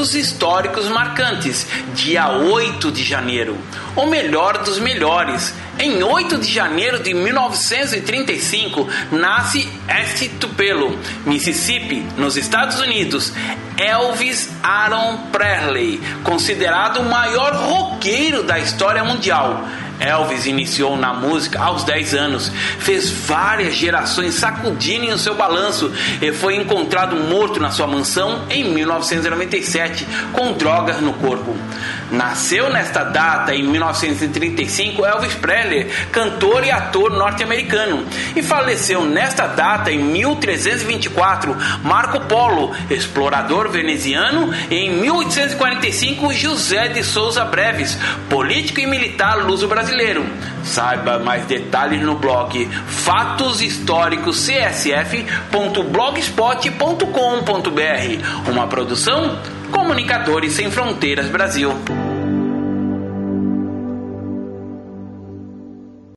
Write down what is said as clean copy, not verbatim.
Fatos históricos marcantes. Dia 8 de janeiro. O melhor dos melhores. Em 8 de janeiro de 1935, nasce em Tupelo, Mississippi, nos Estados Unidos, Elvis Aaron Presley, considerado o maior roqueiro da história mundial. Elvis iniciou na música aos 10 anos, fez várias gerações sacudirem o seu balanço e foi encontrado morto na sua mansão em 1997, com drogas no corpo. Nasceu nesta data, em 1935, Elvis Presley, cantor e ator norte-americano, e faleceu nesta data, em 1324, Marco Polo, explorador veneziano, e em 1845, José de Souza Breves, político e militar luso-brasileiro. Saiba mais detalhes no blog fatoshistoricoscsf.blogspot.com.br. Uma produção Comunicadores Sem Fronteiras Brasil.